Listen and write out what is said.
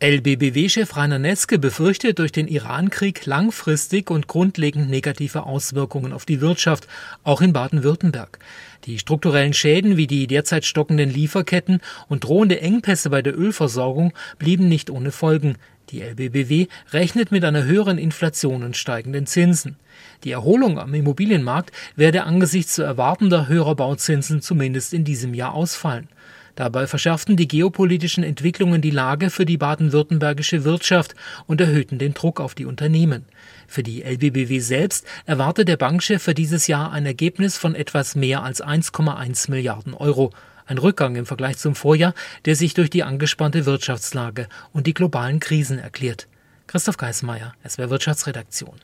LBBW-Chef Rainer Nezke befürchtet durch den Iran-Krieg langfristig und grundlegend negative Auswirkungen auf die Wirtschaft, auch in Baden-Württemberg. Die strukturellen Schäden wie die derzeit stockenden Lieferketten und drohende Engpässe bei der Ölversorgung blieben nicht ohne Folgen. Die LBBW rechnet mit einer höheren Inflation und steigenden Zinsen. Die Erholung am Immobilienmarkt werde angesichts zu erwartender höherer Bauzinsen zumindest in diesem Jahr ausfallen. Dabei verschärften die geopolitischen Entwicklungen die Lage für die baden-württembergische Wirtschaft und erhöhten den Druck auf die Unternehmen. Für die LBBW selbst erwartet der Bankchef für dieses Jahr ein Ergebnis von etwas mehr als 1,1 Milliarden Euro. Ein Rückgang im Vergleich zum Vorjahr, der sich durch die angespannte Wirtschaftslage und die globalen Krisen erklärt. Christoph Geismeier, SWR Wirtschaftsredaktion.